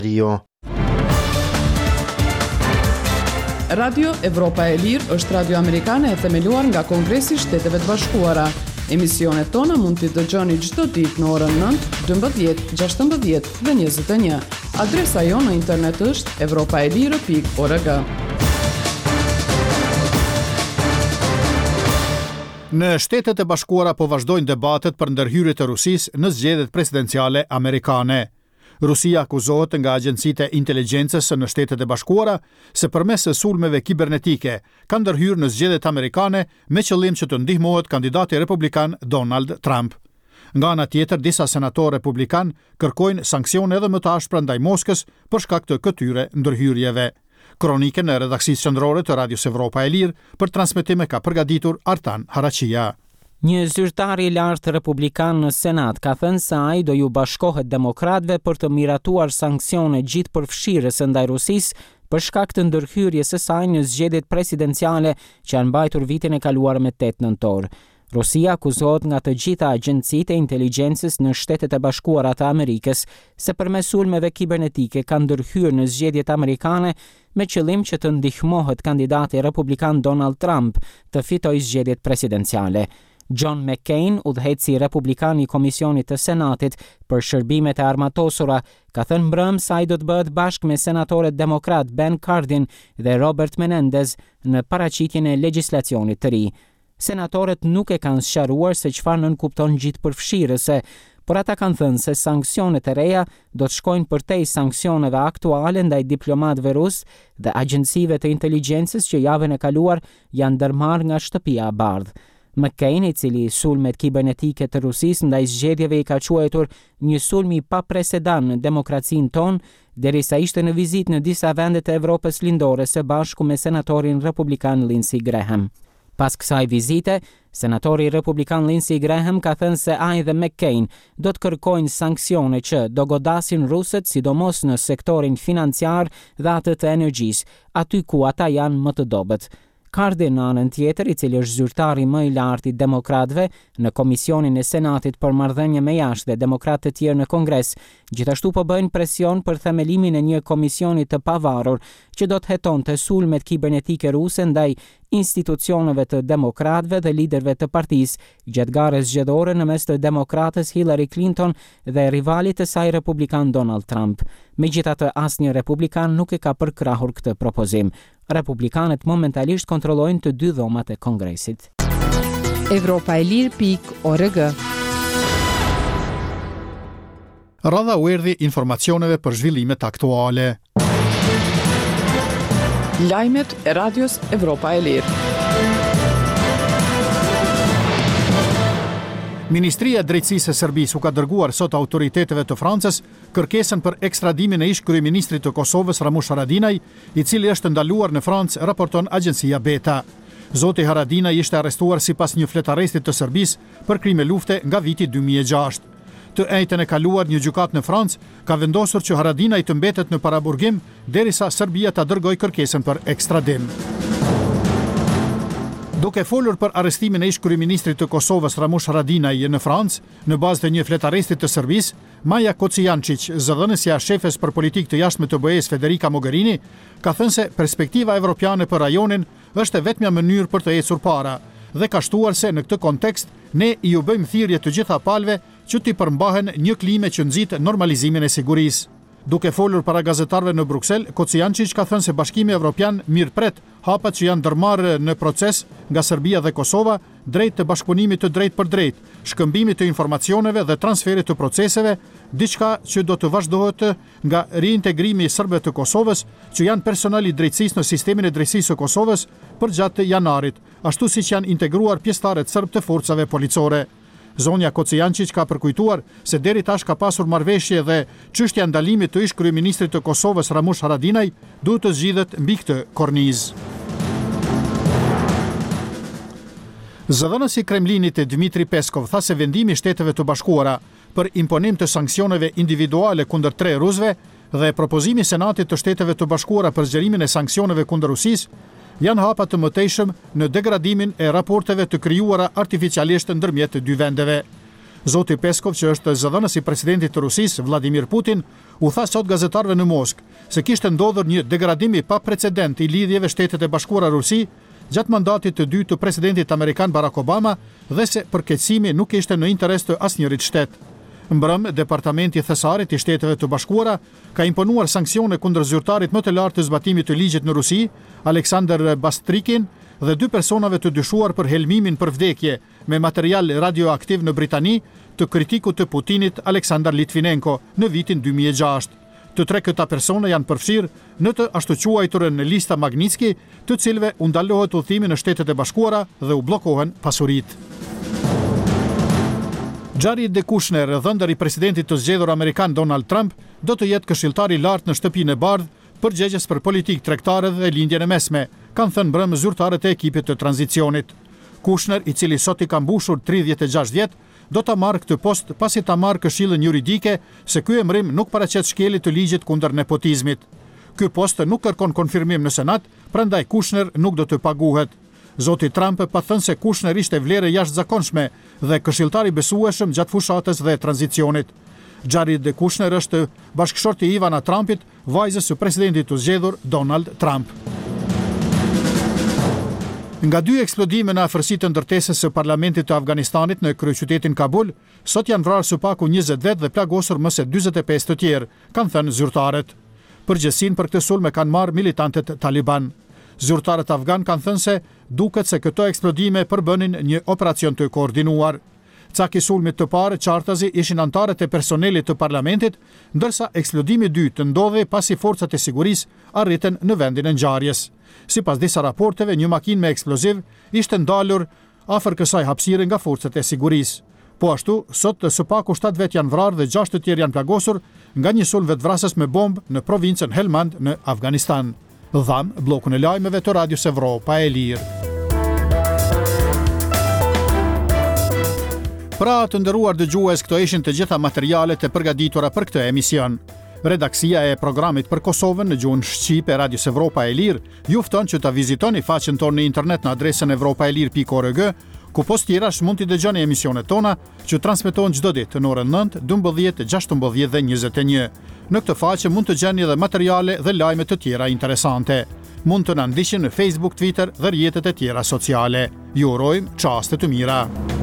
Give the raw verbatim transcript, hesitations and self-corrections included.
Rio. Radio Evropa e Lirë është radio amerikane e themeluar nga Kongresi i Shteteve të Bashkuara. Emisionet tona mund t'i dëgjoni çdo ditë në orën nëntë, dymbëdhjetë, gjashtëmbëdhjetë dhe njëzet e një. Adresa jo në internet është evropaelire pikë org. Në Shtetet e Bashkuara po vazhdojnë debatet për ndërhyrjet e Rusisë në zgjedhjet presidenciale amerikane. Rusia akuzohet nga agjencitë e inteligjencës në Shtetet e Bashkuara se përmes sulmeve kibernetike ka ndërhyrë në zgjedhjet amerikane me qëllim që të ndihmohet kandidati republikan Donald Trump. Nga ana tjetër, disa senatorë republikan kërkojnë sanksione edhe më të ashpra ndaj Moskës për shkak të këtyre ndërhyrjeve. Kronikën e redaksisë qendrore të Radios Evropa e Lirë për transmetime ka përgatitur Artan Harachia. Një zyrtar i lartë republikan në Senat ka thënë se ai do ju bashkohet demokratëve për të miratuar sanksione gjithë përfshirëse ndaj Rusisë për shkak të ndërhyrjes së saj në zgjedhjet presidenciale që janë mbajtur vitin e kaluar me tetë nëntor. Rusia akuzohet nga të gjitha agjencitë e inteligjencës në Shtetet e Bashkuara të Amerikës se përmes sulmeve kibernetike ka ndërhyrë në zgjedhjet amerikane me qëllim që të ndihmohet kandidati republikan Donald Trump të fitojë zgjedhjet presidenciale. John McCain, udhëheqësi republikan i Komisionit të Senatit për shërbimet e armatosura, ka thënë mbrëmë se ai do të bëhet bashkë me senatorët demokrat Ben Cardin dhe Robert Menendez në paraqitjen e legjislacionit të ri. Senatorët nuk e kanë sqaruar se çfarë nënkupton gjithë përfshirëse, por ata kanë thënë se sanksionet e reja do të shkojnë përtej sanksioneve aktuale ndaj diplomatëve rusë dhe agjencive të inteligjencës që javën e kaluar janë ndërmarrë nga shtëpia e bardhë. McCain, i cili sulmet kibernetike të Rusisë ndaj zgjedhjeve i ka quajtur një sulm i papresedan në demokracinë tonë, derisa ishte në vizitë në disa vende të Evropës lindore së bashku me senatorin republikan Lindsey Graham. Pas kësaj vizite, senatori republikan Lindsey Graham ka thënë se ai dhe McCain do të kërkojnë sanksione që do godasin rusët sidomos në sektorin financiar dhe atë të energjisë, aty ku ata janë më të dobët. Cardin, në anën tjetër, i cili është zyrtari më i lartë i demokratëve në Komisionin e Senatit për marrëdhënie me jashtë dhe demokratë të tjerë në Kongres, gjithashtu po bëjnë presion për themelimin e një komisioni të pavarur që do të hetonte sulmet kibernetike ruse ndaj institucioneve të demokratëve dhe liderëve të partisë gjatë garës zgjedhore në mes të demokratës Hillary Clinton dhe rivalit të saj republikan Donald Trump. Megjithatë, asnjë republikan nuk e ka përkrahur këtë propozim. Republikanët momentalisht kontrollojnë të dy dhomat e Kongresit. evropaelir pikë org. Radha u erdhi informacioneve për zhvillimet aktuale. Lajmet e Radios Evropa e Lirë. Ministria e Drejtësisë e Serbisë u ka dërguar sot autoriteteve të Francës kërkesën për ekstradimin e ish kryeministrit të Kosovës Ramush Haradinaj, i cili është ndaluar në Francë, raporton agjencia Beta. Zoti Haradinaj ishte arrestuar sipas një fletarrestit të Serbisë për krime lufte nga viti dy mijë e gjashtë. Të njëjtën e kaluar, një gjykat në Francë ka vendosur që Haradinaj të mbetet në paraburgim derisa Serbia ta dërgojë kërkesën për ekstradim. Duke folur për arrestimin e ish kryeministrit të Kosovës Ramush Haradinaj në Francë, në bazë të një fletarrestit të Serbisë, Maja Kocijančić, zëdhënësja shefes për politikë të jashtme të B E-s Federica Mogherini, ka thënë se perspektiva evropiane për rajonin është e vetmja mënyrë për të ecur para dhe ka shtuar se në këtë kontekst ne i u bëjmë thirrje të gjitha palëve që t'i përmbahen një klime që nxit normalizimin e sigurisë. Duke folur para gazetarëve në Bruksel, Kocijančić ka thënë se Bashkimi Evropian mirëpret hapat që janë ndërmarrë në proces nga Serbia dhe Kosova drejt të bashkëpunimit të drejt për drejt, shkëmbimit të informacioneve dhe transferit të proceseve, diçka që do të vazhdohet nga reintegrimi i serbëve të Kosovës që janë personal i drejtësisë në sistemin e drejtësisë së Kosovës përgjatë janarit, ashtu siç janë integruar pjesëtarët serb të forcave policore. Zonja Kocijančić ka përkujtuar se deri tash ka pasur marrëveshje dhe çështja e ndalimit të ish kryeministrit të Kosovës Ramush Haradinaj duhet të zgjidhet mbi këtë kornizë. Zëdhënësi i Kremlinit Dmitri Peskov tha se vendimi i Shteteve të Bashkuara për imponim të sanksioneve individuale kundër tre rusëve dhe propozimi i Senatit të Shteteve të Bashkuara për zgjerimin e sanksioneve kundër Rusisë janë hapa të mëtejshëm në degradimin e raporteve të krijuara artificialisht ndërmjet të dy vendeve. Zoti Peskov, që është zëdhënës i presidentit të Rusisë, Vladimir Putin, u tha sot gazetarëve në Moskë se kishte ndodhur një degradim i paprecedent i lidhjeve Shtetet e Bashkuara Rusi gjatë mandatit të dytë të presidentit amerikan Barack Obama dhe se përkeqësimi nuk ishte në interes të asnjërit shtet. Mbrëm, Departamenti Thesarit i Shteteve të Bashkuara ka imponuar sanksione kundër zyrtarit më të lartë të zbatimit të ligjit në Rusi, Aleksandr Bastrikin, dhe dy personave të dyshuar për helmimin për vdekje me material radioaktiv në Britani të kritikut të Putinit Aleksandar Litvinenko në vitin dy mijë e gjashtë. Të tre këta persona janë përfshirë në të ashtu quajturën në lista Magnitski, të cilëve u ndalohet udhëtimi në Shtetet e Bashkuara dhe u bllokohen pasuritë. Jared Kushner, dhëndër i presidentit të zgjedhur amerikan Donald Trump, do të jetë këshilltar i lartë në Shtëpinë e Bardhë, përgjegjës për politikë tregtare dhe lindjen e mesme, kanë thënë mbrëmë zyrtarët e ekipit të tranzicionit. Kushner, i cili sot i ka mbushur tridhjetë e gjashtë vjet, do ta marrë këtë post pasi ta marrë këshillën juridike se ky emrim nuk paraqet shkelje të ligjit kundër nepotizmit. Ky post nuk kërkon konfirmim në Senat, prandaj Kushner nuk do të paguhet. Zoti Trump pa thënë se Kushner ishte vlerë jashtëzakonshme dhe këshilltar i besueshëm gjatë fushatës dhe tranzicionit. Jared Kushner është bashkëshorti i Ivana Trumpit, vajzës së presidentit të zgjedhur Donald Trump. Nga dy eksplodime në afërsitë të ndërtesës së parlamentit të Afganistanit në kryeqytetin Kabul, sot janë vrarë së paku njëzet vet dhe plagosur më se dyzet e pesë të tjerë, kanë thënë zyrtarët. Përgjegjësinë për këtë sulm e kanë marrë militantët Taliban. Zyrtarët afgan kanë thënë se duket se këto eksplodime përbënin një operacion të koordinuar. Caki sulmit të parë, qartazi, ishin antarët e personelit të parlamentit, ndërsa eksplodimi i dytë ndodhi pasi forcat e sigurisë arritën në vendin e ngjarjes. Sipas disa raporteve, një makinë me eksploziv ishte ndalur afër kësaj hapësire nga forcat e sigurisë. Po ashtu, sot së paku shtatë vet janë vrarë dhe gjashtë të tjerë janë plagosur nga një sulm vetvrasës me bombë në provincën Helmand në Afganistan. Dham bllokun e lajmeve të Radios Evropa e Lirë. Pra të nderuar dëgjues, këto ishin të gjitha materialet e përgatitura për këtë emision. Redaksia e programit për Kosovën në gjuhën shqipe Radios Evropa e Lirë ju fton që ta vizitoni faqen tonë në internet në adresën evropaelir pikë org, ku post tjerash mund t'i dëgjoni emisionet tona që transmetohen çdo ditë në orën nëntë, dymbëdhjetë, gjashtëmbëdhjetë dhe njëzet e një. Në këtë faqe mund të gjeni edhe materiale dhe lajme të tjera interesante. Mund të na ndiqni në Facebook, Twitter dhe rrjetet e tjera sociale. Ju urojmë çaste të mira.